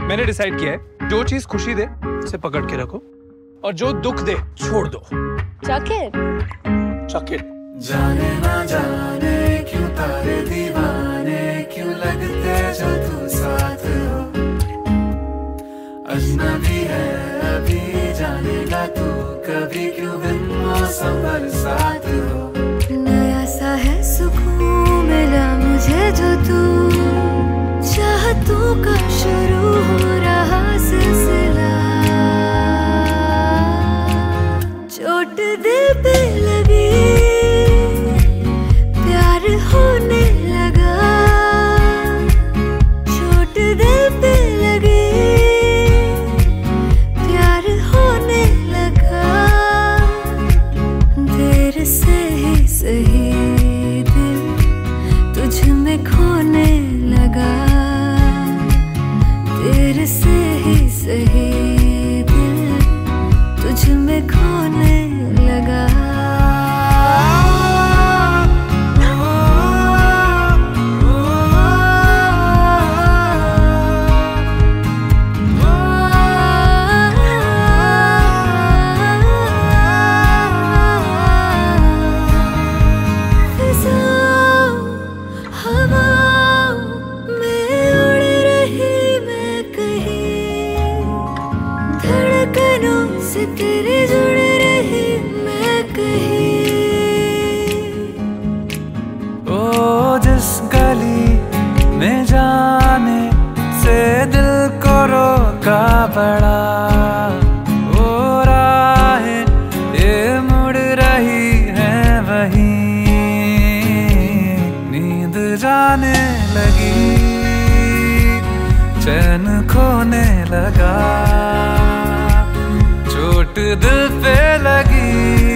मैंने डिसाइड किया है, जो चीज खुशी दे उसे पकड़ के रखो और जो दुख दे छोड़ दो। Chuck it. जाने ना जाने क्यों तारे दीवाने क्यों लगते जो तू साथ हो, अजनबी है अभी जानेगा तू कभी क्यों बिन मौसम बरसात हो। नया सा है सुकून मिला मुझे जो तू चाहतों का शुरू हो रहा सिलसिला, चोट दिल पे लगी प्यार होने लगा, चोट दिल पे लगी प्यार होने लगा, देर से ही सही दिल तुझ में खोने लगा, देर से ही सही दिल तुझ में खोने लगा। से तेरे जुड़ रही मैं कहीं, ओ जिस गली में जाने से दिल को रोका पड़ा, ओ राहें ये मुड़ रही है वहीं, नींद जाने लगी चैन खोने लगा, चोट दिल पे लगी